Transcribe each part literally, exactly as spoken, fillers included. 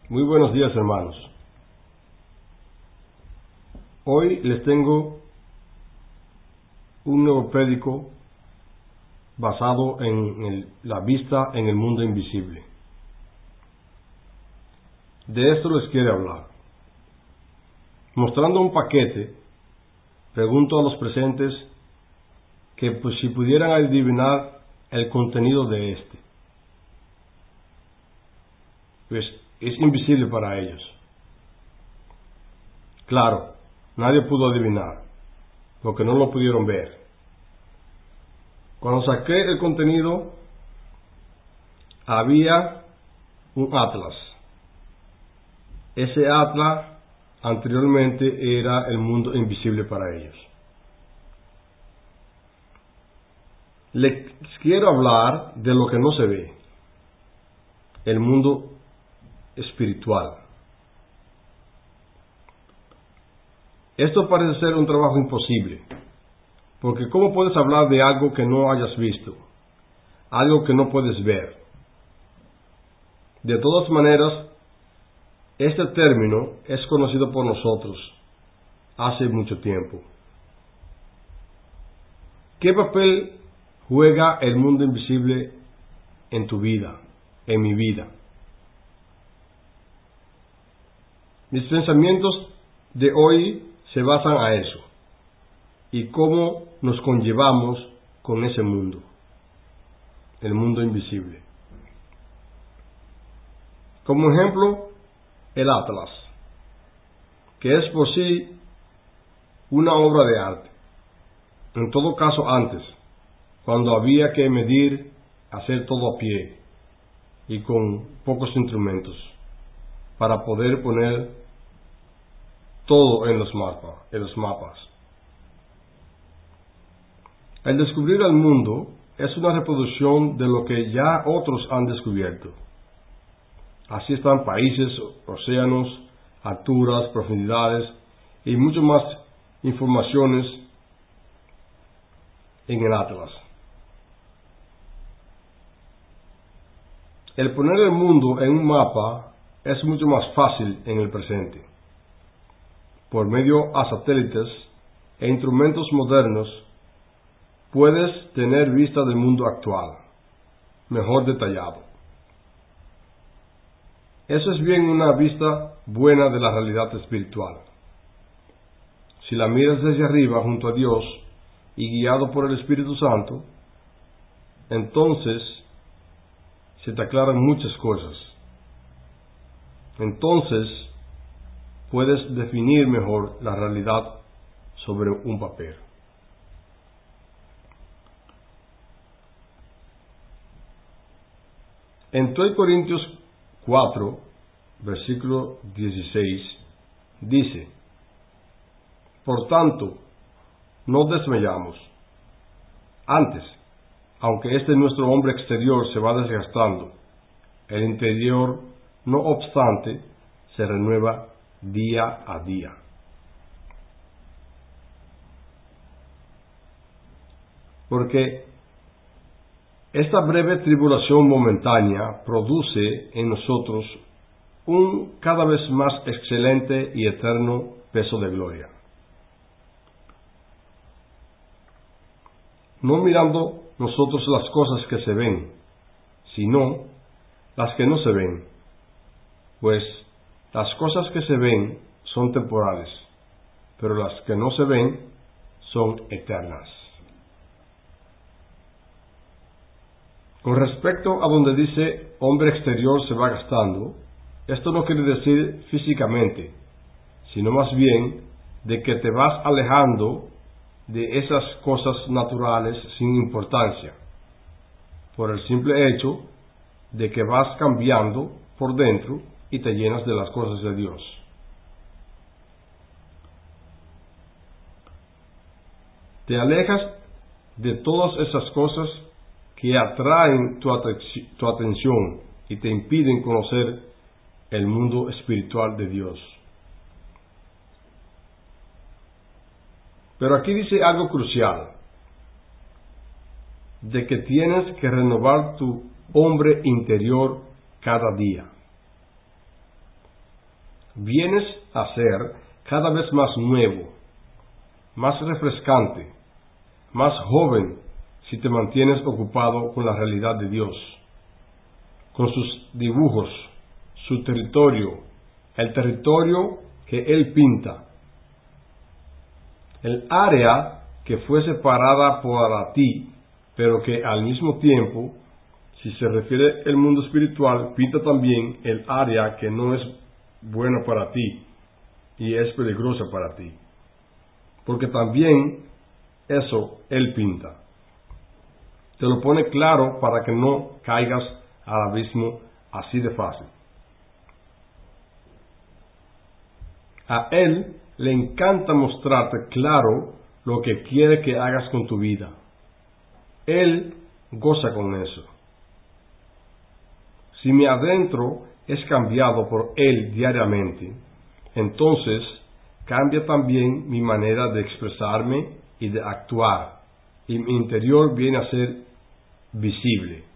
Muy buenos días, hermanos. Hoy les tengo un nuevo prédico basado en el, la vista en el mundo invisible. De esto les quiero hablar. Mostrando un paquete, pregunto a los presentes que pues, si pudieran adivinar el contenido de este. Pues es invisible para ellos. Claro, nadie pudo adivinar, porque no lo pudieron ver. Cuando saqué el contenido, había un atlas. Ese atlas anteriormente era el mundo invisible para ellos. Les quiero hablar de lo que no se ve, el mundo espiritual. Esto parece ser un trabajo imposible, porque ¿cómo puedes hablar de algo que no hayas visto? Algo que no puedes ver. De todas maneras, este término es conocido por nosotros hace mucho tiempo. ¿Qué papel juega el mundo invisible en tu vida, en mi vida? Mis pensamientos de hoy se basan a eso y cómo nos conllevamos con ese mundo, el mundo invisible. Como ejemplo, el Atlas, que es por sí una obra de arte. En todo caso antes, cuando había que medir, hacer todo a pie y con pocos instrumentos para poder poner todo en los mapas, en los mapas. El descubrir el mundo es una reproducción de lo que ya otros han descubierto. Así están países, océanos, alturas, profundidades y mucho más informaciones en el Atlas. El poner el mundo en un mapa es mucho más fácil en el presente. Por medio a satélites e instrumentos modernos, puedes tener vista del mundo actual, mejor detallado. Eso es bien una vista buena de la realidad espiritual. Si la miras desde arriba junto a Dios y guiado por el Espíritu Santo, entonces se te aclaran muchas cosas. Entonces puedes definir mejor la realidad sobre un papel. En dos Corintios cuatro, versículo dieciséis, dice: Por tanto, no desmayamos. Antes, aunque este nuestro hombre exterior se va desgastando, el interior, no obstante, se renueva día a día. Porque esta breve tribulación momentánea produce en nosotros un cada vez más excelente y eterno peso de gloria. No mirando nosotros las cosas que se ven, sino las que no se ven, pues las cosas que se ven son temporales, pero las que no se ven son eternas. Con respecto a donde dice hombre exterior se va gastando, esto no quiere decir físicamente, sino más bien de que te vas alejando de esas cosas naturales sin importancia, por el simple hecho de que vas cambiando por dentro y te llenas de las cosas de Dios. Te alejas de todas esas cosas que atraen tu, atenci- tu atención y te impiden conocer el mundo espiritual de Dios. Pero aquí dice algo crucial, de que tienes que renovar tu hombre interior cada día. vienes a ser cada vez más nuevo, más refrescante, más joven si te mantienes ocupado con la realidad de Dios, con sus dibujos, su territorio, el territorio que Él pinta, el área que fue separada para ti, pero que al mismo tiempo, si se refiere al mundo espiritual, pinta también el área que no es buena para ti y es peligrosa para ti, porque también eso Él pinta. Te lo pone claro para que no caigas al abismo así de fácil. A Él le encanta mostrarte claro lo que quiere que hagas con tu vida. Él goza con eso. Si mi adentro es cambiado por Él diariamente, entonces cambia también mi manera de expresarme y de actuar, y mi interior viene a ser visible.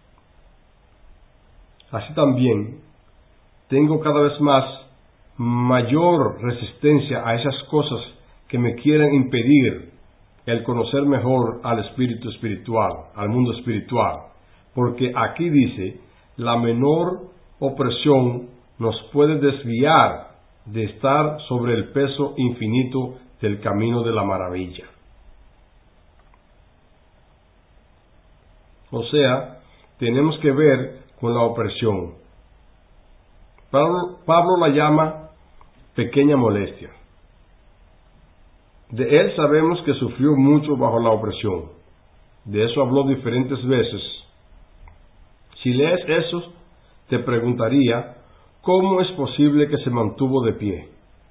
Así también tengo cada vez más mayor resistencia a esas cosas que me quieren impedir el conocer mejor al espíritu espiritual, al mundo espiritual, porque aquí dice, la menor opresión nos puede desviar de estar sobre el peso infinito del camino de la maravilla. O sea, tenemos que ver con la opresión. Pablo, Pablo la llama pequeña molestia. De él sabemos que sufrió mucho bajo la opresión. De eso habló diferentes veces. Si lees eso, te preguntaría, ¿cómo es posible que se mantuvo de pie?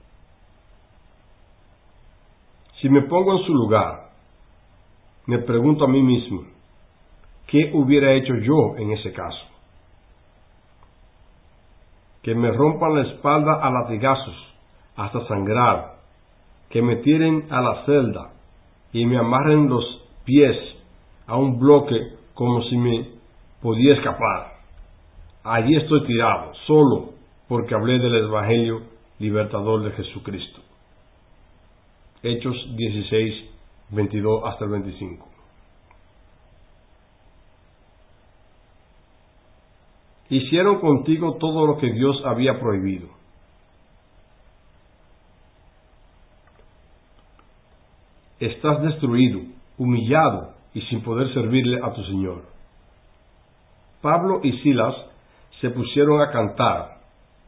Si me pongo en su lugar, me pregunto a mí mismo, ¿qué hubiera hecho yo en ese caso? Que me rompan la espalda a latigazos hasta sangrar, que me tiren a la celda y me amarren los pies a un bloque como si me podía escapar. Allí estoy tirado, solo porque hablé del Evangelio libertador de Jesucristo. Hechos dieciséis, veintidós hasta el veinticinco. Hicieron contigo todo lo que Dios había prohibido. Estás destruido, humillado y sin poder servirle a tu Señor. Pablo y Silas se pusieron a cantar.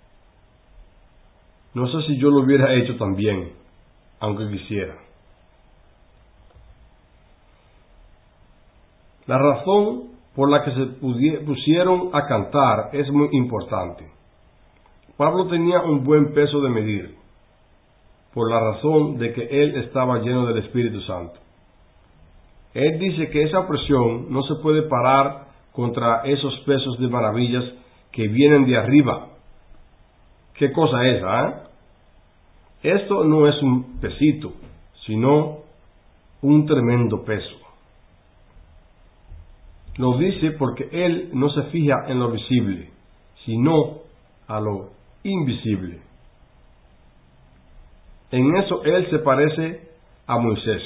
No sé si yo lo hubiera hecho también, aunque quisiera. La razón por la que se pusieron a cantar es muy importante. Pablo tenía un buen peso de medir, por la razón de que él estaba lleno del Espíritu Santo. Él dice que esa presión no se puede parar contra esos pesos de maravillas que vienen de arriba. ¿Qué cosa es, ah? ¿eh? Esto no es un pesito, sino un tremendo peso. Lo dice porque él no se fija en lo visible, sino a lo invisible. En eso él se parece a Moisés.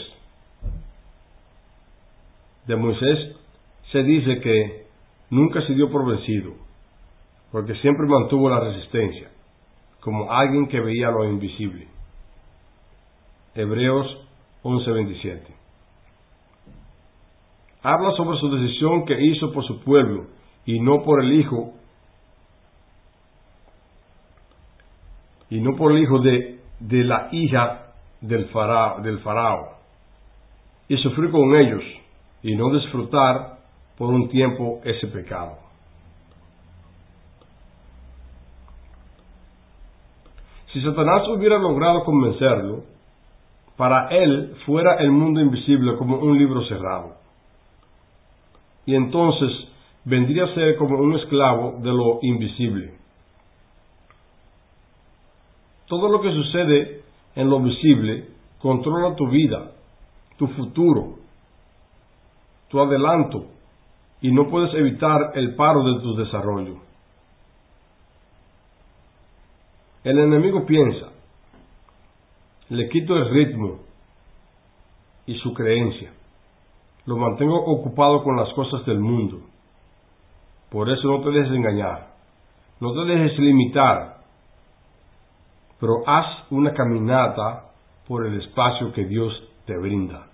De Moisés se dice que nunca se dio por vencido, porque siempre mantuvo la resistencia, como alguien que veía lo invisible. Hebreos once veintisiete. Habla sobre su decisión que hizo por su pueblo y no por el hijo y no por el hijo de, de la hija del faraón, del faraón, y sufrir con ellos y no disfrutar por un tiempo ese pecado. Si Satanás hubiera logrado convencerlo, para él fuera el mundo invisible como un libro cerrado. Y entonces vendría a ser como un esclavo de lo invisible. Todo lo que sucede en lo visible controla tu vida, tu futuro, tu adelanto, y no puedes evitar el paro de tu desarrollo. El enemigo piensa, le quito el ritmo y su creencia, lo mantengo ocupado con las cosas del mundo. Por eso no te dejes engañar, no te dejes limitar, pero haz una caminata por el espacio que Dios te brinda.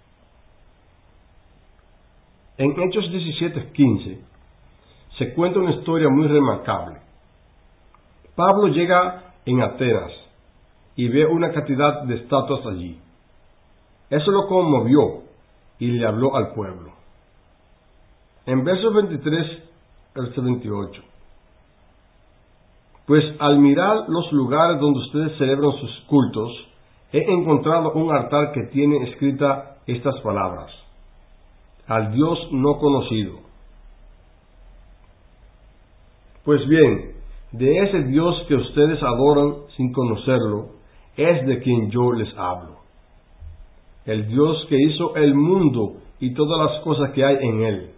En Hechos diecisiete quince se cuenta una historia muy remarcable. Pablo llega en Atenas y ve una cantidad de estatuas allí. Eso lo conmovió y le habló al pueblo. En versos veintitrés al veintiocho. Pues al mirar los lugares donde ustedes celebran sus cultos, he encontrado un altar que tiene escrita estas palabras: al Dios no conocido. Pues bien, de ese Dios que ustedes adoran sin conocerlo, es de quien yo les hablo. El Dios que hizo el mundo y todas las cosas que hay en él.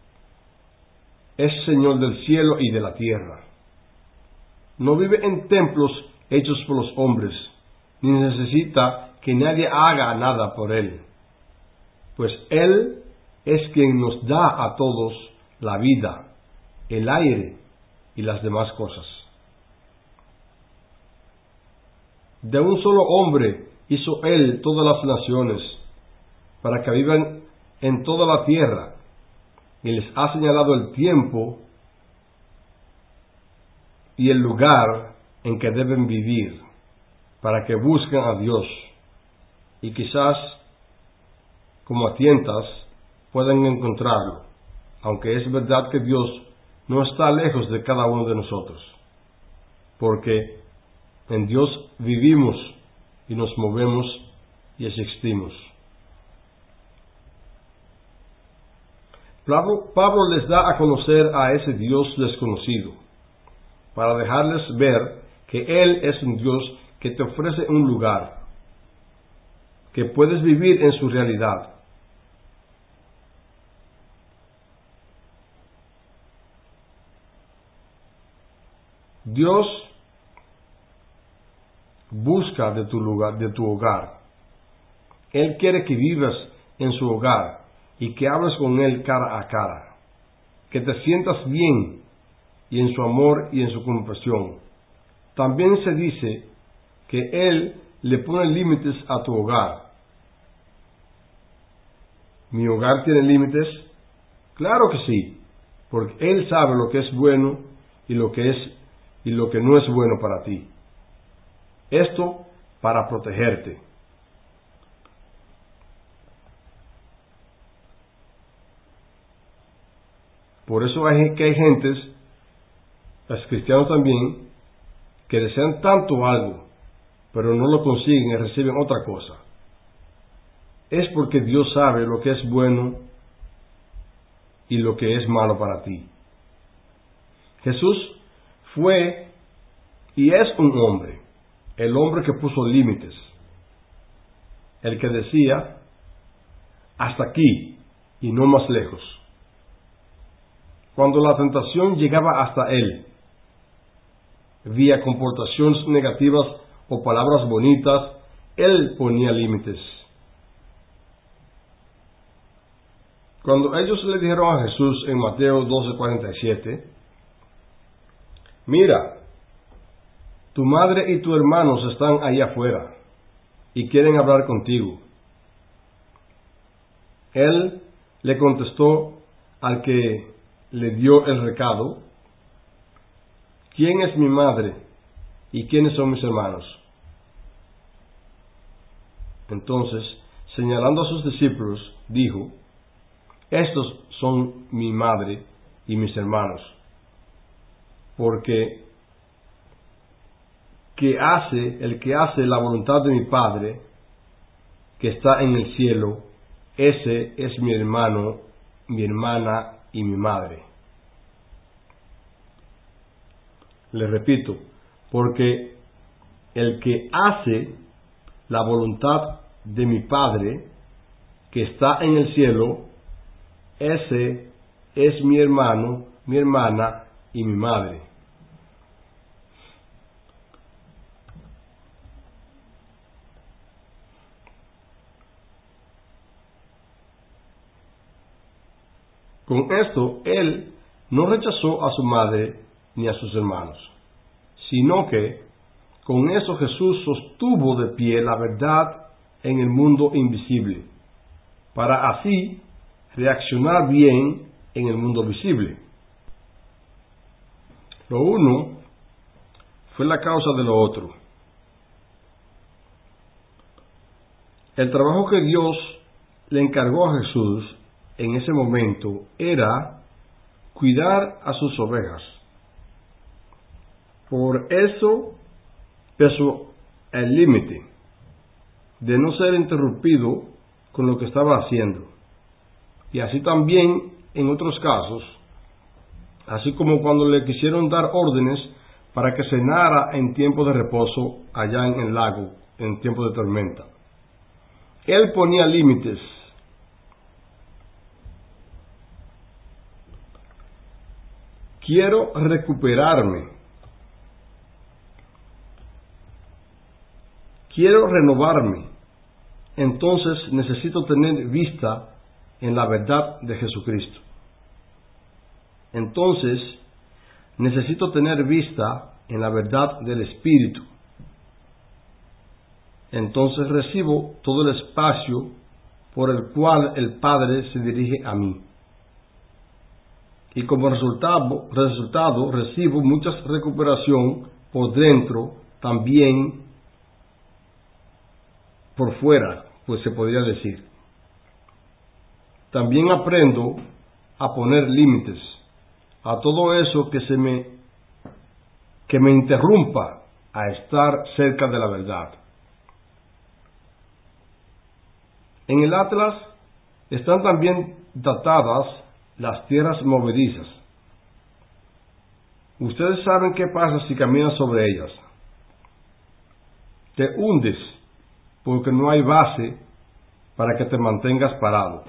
Es Señor del cielo y de la tierra. No vive en templos hechos por los hombres, ni necesita que nadie haga nada por él. Pues Él es quien nos da a todos la vida, el aire y las demás cosas. De un solo hombre hizo Él todas las naciones, para que vivan en toda la tierra, y les ha señalado el tiempo y el lugar en que deben vivir, para que busquen a Dios, y quizás, como a tientas, puedan encontrarlo, aunque es verdad que Dios no está lejos de cada uno de nosotros, porque en Dios vivimos y nos movemos y existimos. Pablo, Pablo les da a conocer a ese Dios desconocido, para dejarles ver que Él es un Dios que te ofrece un lugar, que puedes vivir en su realidad. Dios busca de tu lugar, de tu hogar. Él quiere que vivas en su hogar y que hables con Él cara a cara, que te sientas bien y en su amor y en su compasión. También se dice que Él le pone límites a tu hogar. ¿Mi hogar tiene límites? Claro que sí, porque Él sabe lo que es bueno y lo que es y lo que no es bueno para ti. Esto para protegerte. Por eso hay que hay gentes, los cristianos también, que desean tanto algo, pero no lo consiguen y reciben otra cosa. Es porque Dios sabe lo que es bueno y lo que es malo para ti. Jesús fue y es un hombre, el hombre que puso límites, el que decía, hasta aquí y no más lejos. Cuando la tentación llegaba hasta él, vía comportaciones negativas o palabras bonitas, él ponía límites. Cuando ellos le dijeron a Jesús en Mateo doce cuarenta y siete, mira, tu madre y tus hermanos están ahí afuera y quieren hablar contigo. Él le contestó al que le dio el recado, ¿quién es mi madre y quiénes son mis hermanos? Entonces, señalando a sus discípulos, dijo, estos son mi madre y mis hermanos, porque que hace, el que hace la voluntad de mi Padre, que está en el cielo, ese es mi hermano, mi hermana y mi madre. Le repito, porque el que hace la voluntad de mi Padre, que está en el cielo, ese es mi hermano, mi hermana y mi madre. Con esto, él no rechazó a su madre ni a sus hermanos, sino que con eso Jesús sostuvo de pie la verdad en el mundo invisible, para así reaccionar bien en el mundo visible. Lo uno fue la causa de lo otro. El trabajo que Dios le encargó a Jesús en ese momento era cuidar a sus ovejas. Por eso pesó el límite de no ser interrumpido con lo que estaba haciendo. Y así también en otros casos, así como cuando le quisieron dar órdenes para que cenara en tiempo de reposo allá en el lago, en tiempo de tormenta. Él ponía límites. Quiero recuperarme. Quiero renovarme. Entonces necesito tener vista en la verdad de Jesucristo. Entonces necesito tener vista en la verdad del Espíritu. Entonces recibo todo el espacio por el cual el Padre se dirige a mí. Y como resultado, resultado recibo mucha recuperación por dentro, también por fuera, pues se podría decir. También aprendo a poner límites a todo eso que se me que me interrumpa a estar cerca de la verdad. En el Atlas están también datadas las tierras movedizas. Ustedes saben qué pasa si caminas sobre ellas. Te hundes porque no hay base para que te mantengas parado.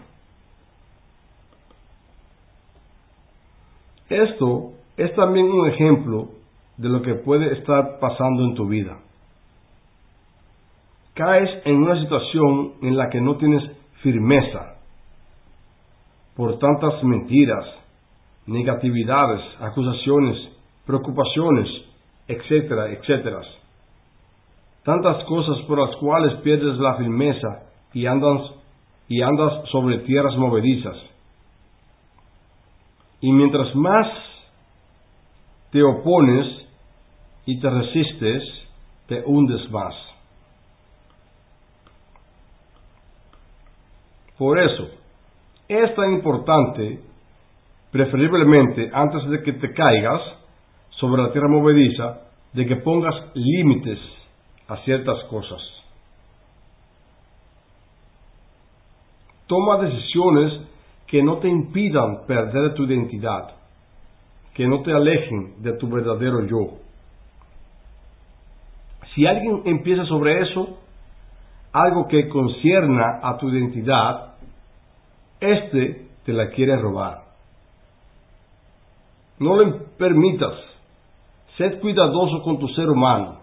Esto es también un ejemplo de lo que puede estar pasando en tu vida. Caes en una situación en la que no tienes firmeza por tantas mentiras, negatividades, acusaciones, preocupaciones, etcétera, etcétera. Tantas cosas por las cuales pierdes la firmeza y andas, y andas sobre tierras movedizas. Y mientras más te opones y te resistes, te hundes más. Por eso, es tan importante, preferiblemente antes de que te caigas sobre la tierra movediza, de que pongas límites a ciertas cosas. Toma decisiones que no te impidan perder tu identidad, que no te alejen de tu verdadero yo. Si alguien empieza sobre eso, algo que concierna a tu identidad, este te la quiere robar. No le permitas. Sed cuidadoso con tu ser humano.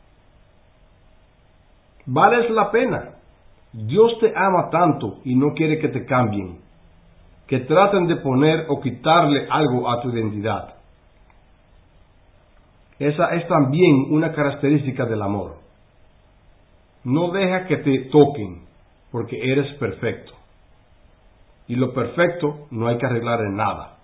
Vales la pena. Dios te ama tanto y no quiere que te cambien, que traten de poner o quitarle algo a tu identidad. Esa es también una característica del amor. No deja que te toquen, porque eres perfecto. Y lo perfecto no hay que arreglar en nada.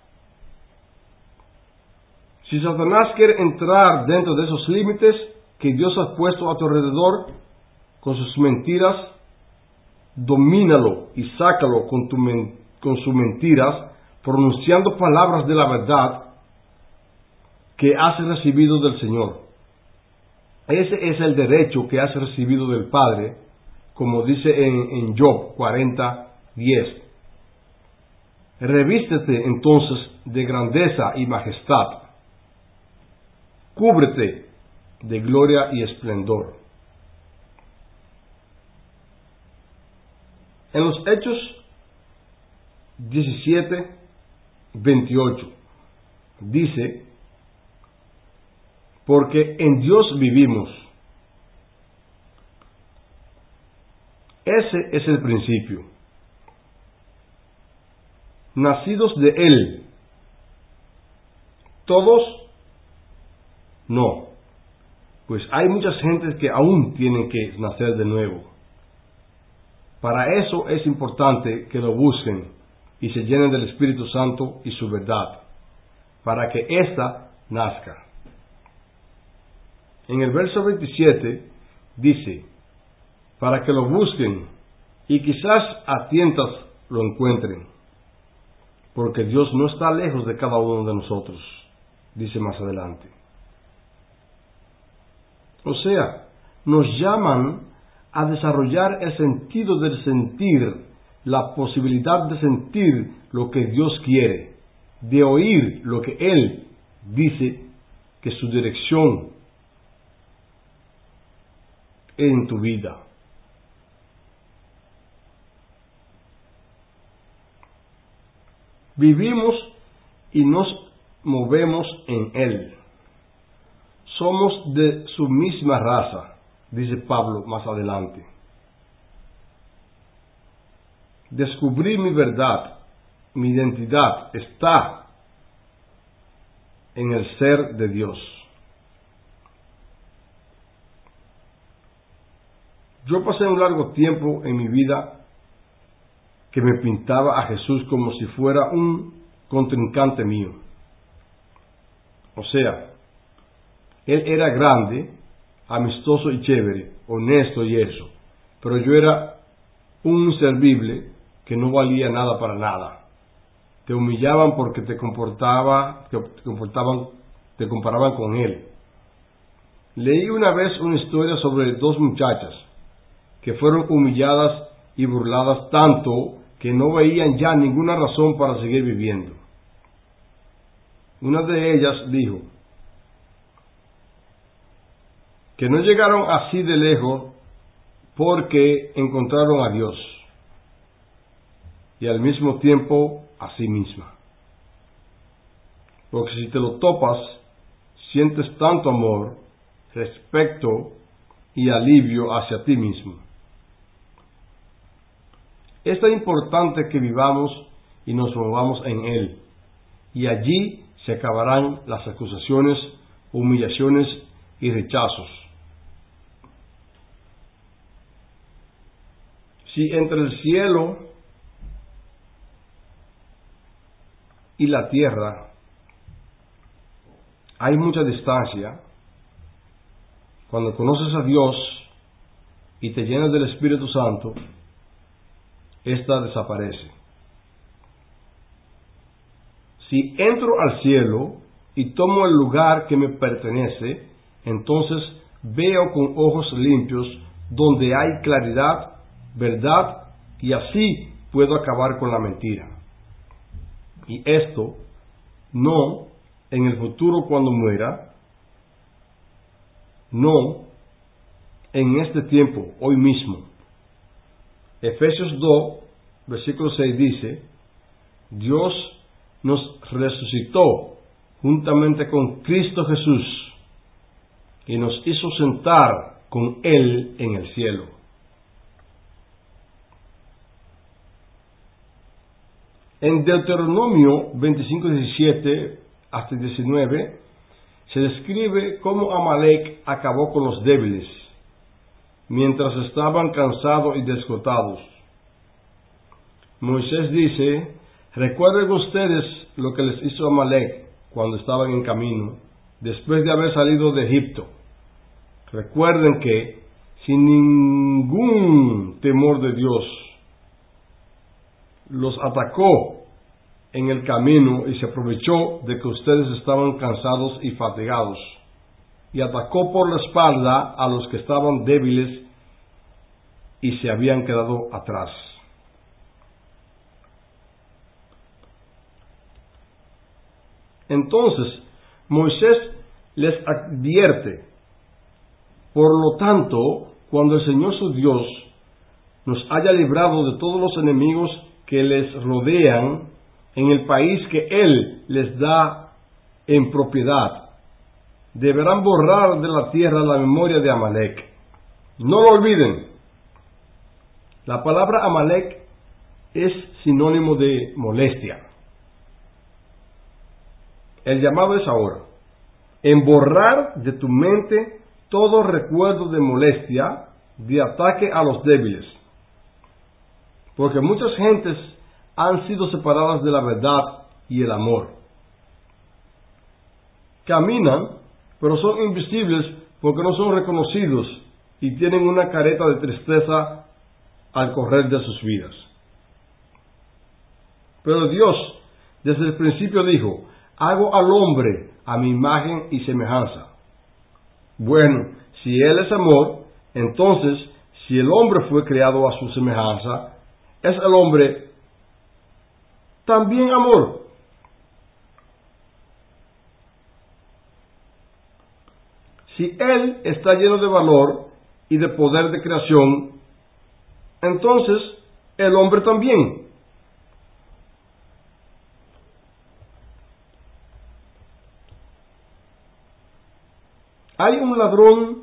Si Satanás quiere entrar dentro de esos límites que Dios ha puesto a tu alrededor con sus mentiras, domínalo y sácalo con, tu men- con sus mentiras, pronunciando palabras de la verdad que has recibido del Señor. Ese es el derecho que has recibido del Padre, como dice en, en Job cuarenta, diez. Revístete entonces de grandeza y majestad. Cúbrete de gloria y esplendor. En los Hechos diecisiete, veintiocho dice: porque en Dios vivimos. Ese es el principio. nacidos de Él. ¿Todos? No, pues hay muchas gentes que aún tienen que nacer de nuevo. Para eso es importante que lo busquen y se llenen del Espíritu Santo y su verdad, para que ésta nazca. En el verso veintisiete dice, para que lo busquen y quizás a tientas lo encuentren, porque Dios no está lejos de cada uno de nosotros, dice más adelante. O sea, nos llaman a desarrollar el sentido del sentir, la posibilidad de sentir lo que Dios quiere, de oír lo que Él dice que su dirección en tu vida. Vivimos y nos movemos en Él. Somos de su misma raza, dice Pablo más adelante. Descubrí mi verdad, mi identidad está en el ser de Dios. Yo pasé un largo tiempo en mi vida que me pintaba a Jesús como si fuera un contrincante mío. O sea, Él era grande, amistoso y chévere, honesto y eso, pero yo era un inservible que no valía nada para nada. Te humillaban porque te comportaba, te comportaban, te comparaban con Él. Leí una vez una historia sobre dos muchachas que fueron humilladas y burladas tanto que no veían ya ninguna razón para seguir viviendo. Una de ellas dijo que no llegaron así de lejos porque encontraron a Dios y al mismo tiempo a sí misma. Porque si te lo topas, sientes tanto amor, respeto y alivio hacia ti mismo. Es tan importante que vivamos y nos movamos en Él, y allí se acabarán las acusaciones, humillaciones y rechazos. Si entre el cielo y la tierra hay mucha distancia, cuando conoces a Dios y te llenas del Espíritu Santo, esta desaparece. Si entro al cielo y tomo el lugar que me pertenece, entonces veo con ojos limpios donde hay claridad, verdad, y así puedo acabar con la mentira. Y esto no en el futuro cuando muera, no en este tiempo, hoy mismo. Efesios dos, versículo seis dice, Dios nos resucitó juntamente con Cristo Jesús y nos hizo sentar con Él en el cielo. En Deuteronomio veinticinco, diecisiete hasta diecinueve se describe cómo Amalek acabó con los débiles mientras estaban cansados y desgotados. Moisés dice, recuerden ustedes lo que les hizo Amalek cuando estaban en camino, después de haber salido de Egipto. Recuerden que, sin ningún temor de Dios, los atacó en el camino y se aprovechó de que ustedes estaban cansados y fatigados, y atacó por la espalda a los que estaban débiles y se habían quedado atrás. Entonces Moisés les advierte, por lo tanto, cuando el Señor su Dios nos haya librado de todos los enemigos que les rodean en el país que Él les da en propiedad, deberán borrar de la tierra la memoria de Amalek. No lo olviden. La palabra Amalek es sinónimo de molestia. El llamado es ahora, en borrar de tu mente todo recuerdo de molestia, de ataque a los débiles. Porque muchas gentes han sido separadas de la verdad y el amor. Caminan, pero son invisibles porque no son reconocidos y tienen una careta de tristeza al correr de sus vidas. Pero Dios, desde el principio dijo, hago al hombre a mi imagen y semejanza. Bueno, si Él es amor, entonces, si el hombre fue creado a su semejanza, ¿es el hombre también amor? Si Él está lleno de valor y de poder de creación, entonces el hombre también. Hay un ladrón,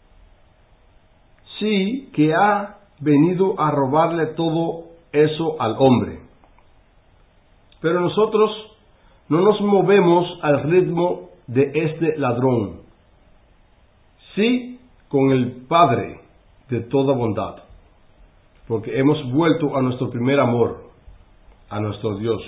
sí, que ha venido a robarle todo eso al hombre. Pero nosotros no nos movemos al ritmo de este ladrón, sí con el Padre de toda bondad, porque hemos vuelto a nuestro primer amor, a nuestro Dios.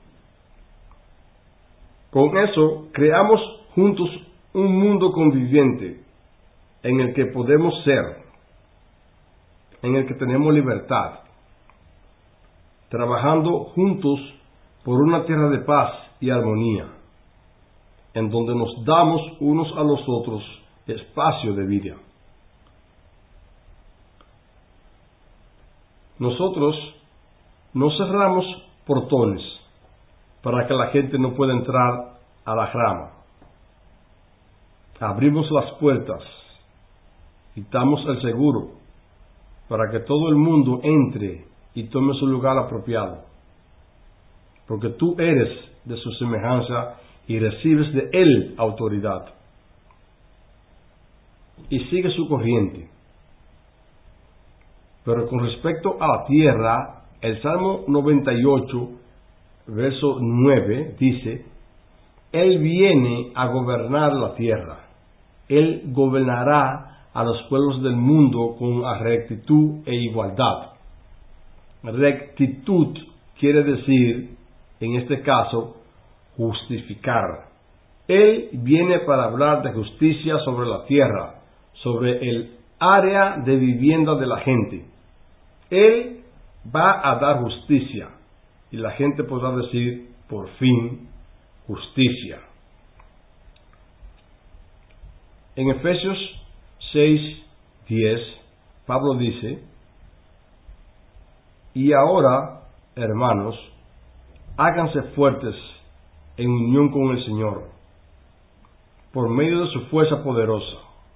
Con eso creamos juntos un mundo conviviente en el que podemos ser, en el que tenemos libertad, trabajando juntos por una tierra de paz y armonía, en donde nos damos unos a los otros espacio de vida. Nosotros no cerramos portones para que la gente no pueda entrar a la grama. Abrimos las puertas, quitamos el seguro para que todo el mundo entre y tome su lugar apropiado, porque tú eres de su semejanza y recibes de Él autoridad, y sigue su corriente. Pero con respecto a la tierra, el Salmo noventa y ocho, verso nueve, dice, Él viene a gobernar la tierra. Él gobernará a los pueblos del mundo con rectitud e igualdad. Rectitud quiere decir, en este caso, justificar. Él viene para hablar de justicia sobre la tierra, sobre el área de vivienda de la gente. Él va a dar justicia y la gente podrá decir, por fin, justicia. En Efesios seis, diez, Pablo dice, y ahora, hermanos, háganse fuertes en unión con el Señor, por medio de su fuerza poderosa.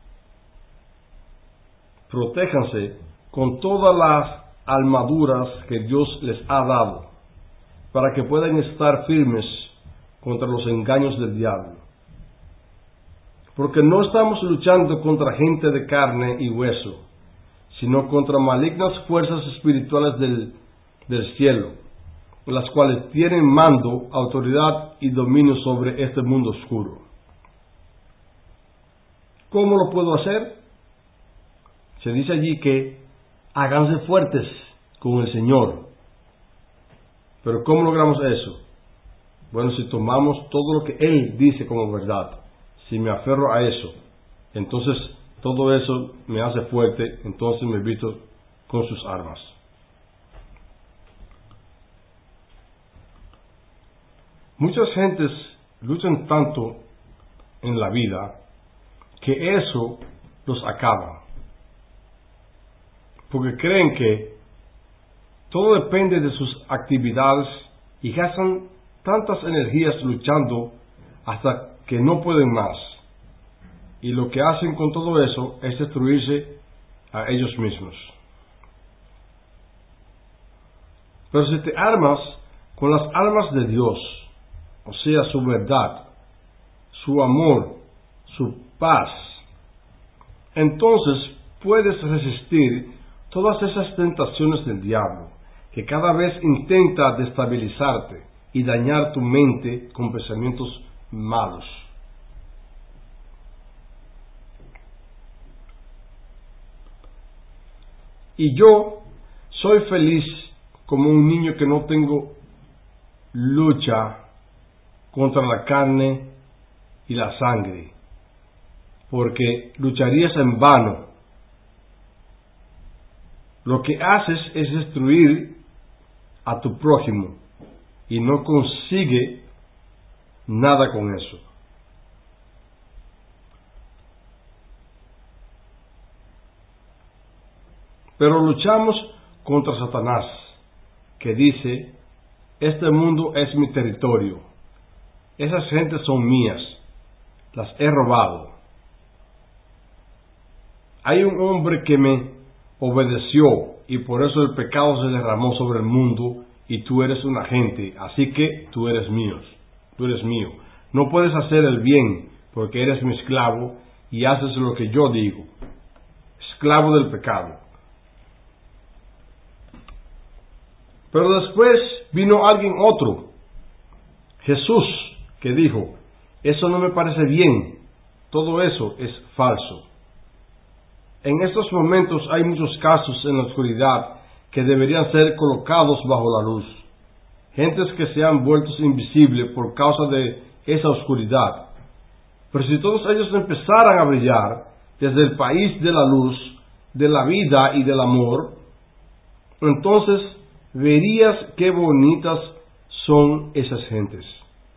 Protéjanse con todas las armaduras que Dios les ha dado, para que puedan estar firmes contra los engaños del diablo. Porque no estamos luchando contra gente de carne y hueso, sino contra malignas fuerzas espirituales del, del cielo, las cuales tienen mando, autoridad y dominio sobre este mundo oscuro. ¿Cómo lo puedo hacer? Se dice allí que háganse fuertes con el Señor. Pero ¿cómo logramos eso? Bueno, si tomamos todo lo que Él dice como verdad, si me aferro a eso, entonces todo eso me hace fuerte, entonces me visto con sus armas. Muchas gentes luchan tanto en la vida que eso los acaba, porque creen que todo depende de sus actividades y gastan tantas energías luchando hasta que no pueden más, y lo que hacen con todo eso es destruirse a ellos mismos. Pero si te armas con las armas de Dios, o sea, su verdad, su amor, su paz, entonces puedes resistir todas esas tentaciones del diablo que cada vez intenta destabilizarte y dañar tu mente con pensamientos malos. Y yo soy feliz como un niño que no tengo lucha contra la carne y la sangre, porque lucharías en vano. Lo que haces es destruir a tu prójimo y no consigue nada con eso. Pero luchamos contra Satanás, que dice: este mundo es mi territorio, esas gentes son mías, las he robado. Hay un hombre que me obedeció y por eso el pecado se derramó sobre el mundo y tú eres un agente, así que tú eres mío, tú eres mío. No puedes hacer el bien porque eres mi esclavo y haces lo que yo digo, esclavo del pecado. Pero después vino alguien otro, Jesús, que dijo: eso no me parece bien, todo eso es falso. En estos momentos hay muchos casos en la oscuridad que deberían ser colocados bajo la luz. Gentes que se han vuelto invisibles por causa de esa oscuridad. Pero si todos ellos empezaran a brillar desde el país de la luz, de la vida y del amor, entonces verías qué bonitas son esas gentes.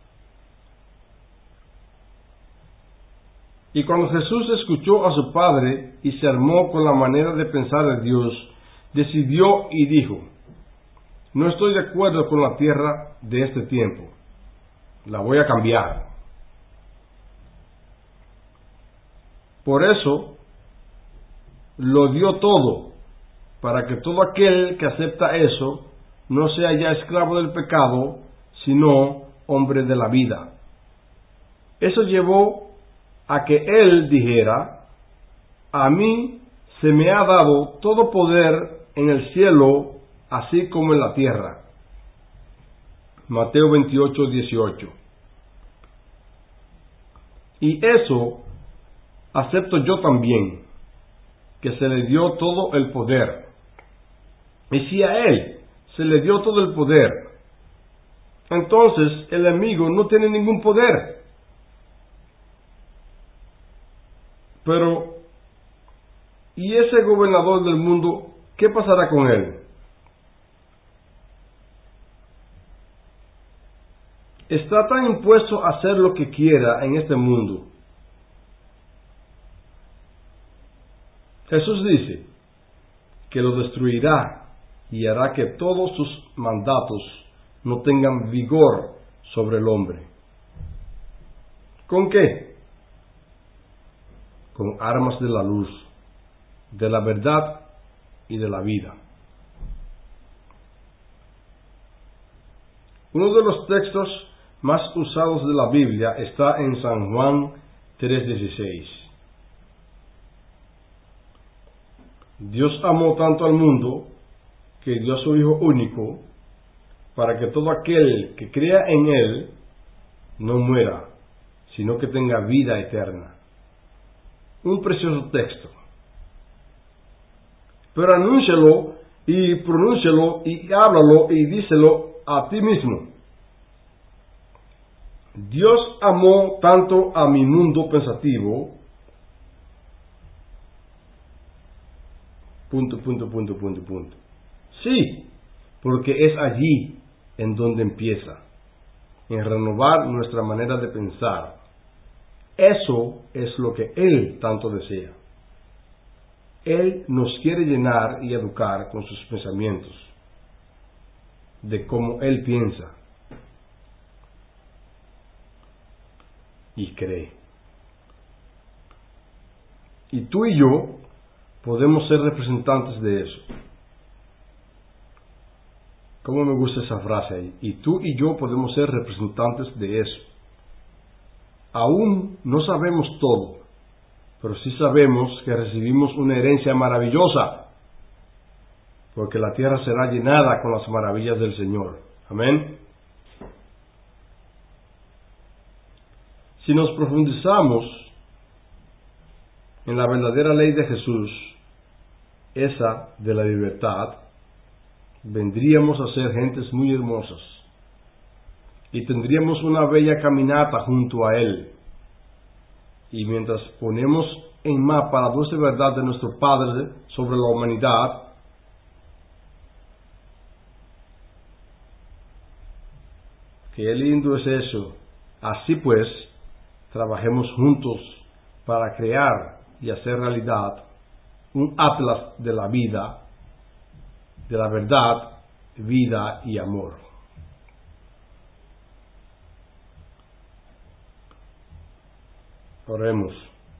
Y cuando Jesús escuchó a su Padre y se armó con la manera de pensar de Dios, decidió y dijo: no estoy de acuerdo con la tierra de este tiempo, la voy a cambiar. Por eso lo dio todo, para que todo aquel que acepta eso no sea ya esclavo del pecado, sino hombre de la vida. Eso llevó a que él dijera: a mí se me ha dado todo poder en el cielo así como en la tierra. Mateo veintiocho, dieciocho. Y eso acepto yo también, que se le dio todo el poder. Y si a él se le dio todo el poder, entonces el enemigo no tiene ningún poder. Pero, ¿y ese gobernador del mundo, qué pasará con él? Está tan impuesto a hacer lo que quiera en este mundo. Jesús dice que lo destruirá y hará que todos sus mandatos no tengan vigor sobre el hombre. ¿Con qué? Con armas de la luz, de la verdad y de la vida. Uno de los textos más usados de la Biblia está en San Juan tres dieciséis. Dios amó tanto al mundo que dio a su Hijo único para que todo aquel que crea en Él no muera, sino que tenga vida eterna. Un precioso texto. Pero anúncialo y pronúncialo y háblalo y díselo a ti mismo. Dios amó tanto a mi mundo pensativo. Punto, punto, punto, punto, punto. Sí, porque es allí en donde empieza, en renovar nuestra manera de pensar. Eso es lo que Él tanto desea. Él nos quiere llenar y educar con sus pensamientos, de cómo Él piensa y cree. Y tú y yo podemos ser representantes de eso. ¿Cómo me gusta esa frase ahí? Y tú y yo podemos ser representantes de eso. Aún no sabemos todo, pero sí sabemos que recibimos una herencia maravillosa. porque la tierra será llenada con las maravillas del Señor. Amén. Si nos profundizamos en la verdadera ley de Jesús, esa de la libertad, vendríamos a ser gentes muy hermosas y tendríamos una bella caminata junto a Él. Y mientras ponemos en mapa la dulce verdad de nuestro Padre sobre la humanidad, qué lindo es eso. Así pues, trabajemos juntos para crear y hacer realidad un atlas de la vida, de la verdad, vida y amor. Oremos.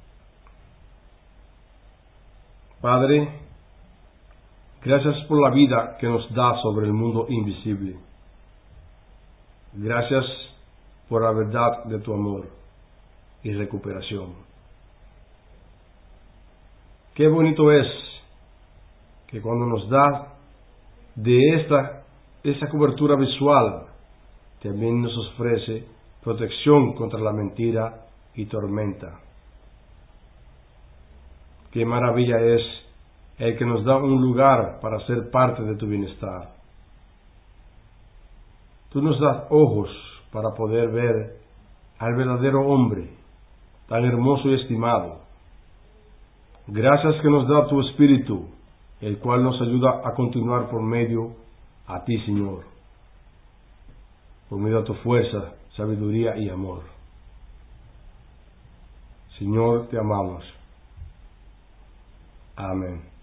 Padre, gracias por la vida que nos da sobre el mundo invisible. Gracias por la verdad de tu amor y recuperación. Qué bonito es que cuando nos da de esta esa cobertura visual, también nos ofrece protección contra la mentira y tormenta. Qué maravilla es el que nos da un lugar para ser parte de tu bienestar. Tú nos das ojos para poder ver al verdadero hombre, tan hermoso y estimado. Gracias que nos da tu Espíritu, el cual nos ayuda a continuar por medio a ti, Señor, por medio de tu fuerza, sabiduría y amor. Señor, te amamos. Amén.